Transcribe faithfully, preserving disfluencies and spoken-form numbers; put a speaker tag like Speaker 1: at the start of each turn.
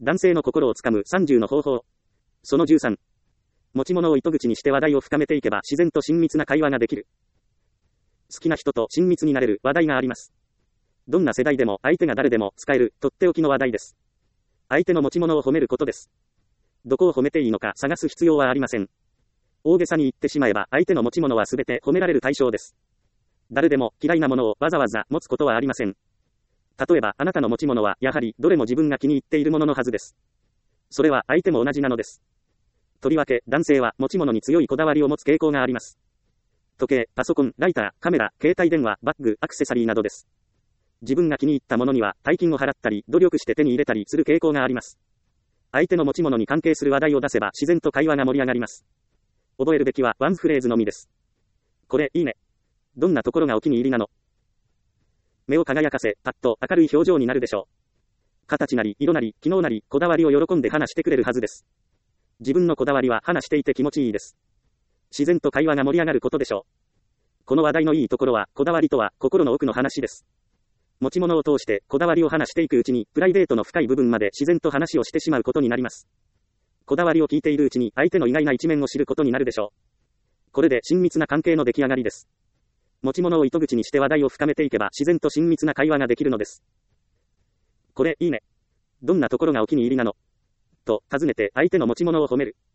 Speaker 1: 男性の心をつかむさんじゅうの方法。そのじゅうさん。持ち物を糸口にして話題を深めていけば自然と親密な会話ができる。好きな人と親密になれる話題があります。どんな世代でも相手が誰でも使えるとっておきの話題です。相手の持ち物を褒めることです。どこを褒めていいのか探す必要はありません。大げさに言ってしまえば相手の持ち物はすべて褒められる対象です。誰でも嫌いなものをわざわざ持つことはありません。例えばあなたの持ち物はやはりどれも自分が気に入っているもののはずです。それは相手も同じなのです。とりわけ男性は持ち物に強いこだわりを持つ傾向があります。時計、パソコン、ライター、カメラ、携帯電話、バッグ、アクセサリーなどです。自分が気に入ったものには大金を払ったり努力して手に入れたりする傾向があります。相手の持ち物に関係する話題を出せば自然と会話が盛り上がります。覚えるべきはワンフレーズのみです。これいいね。どんなところがお気に入りなの？目を輝かせ、パッと明るい表情になるでしょう。形なり色なり機能なりこだわりを喜んで話してくれるはずです。自分のこだわりは話していて気持ちいいです。自然と会話が盛り上がることでしょう。この話題のいいところは、こだわりとは心の奥の話です。持ち物を通してこだわりを話していくうちに、プライベートの深い部分まで自然と話をしてしまうことになります。こだわりを聞いているうちに相手の意外な一面を知ることになるでしょう。これで親密な関係の出来上がりです。持ち物を糸口にして話題を深めていけば自然と親密な会話ができるのです。これいいね。どんなところがお気に入りなの？と尋ねて相手の持ち物を褒める。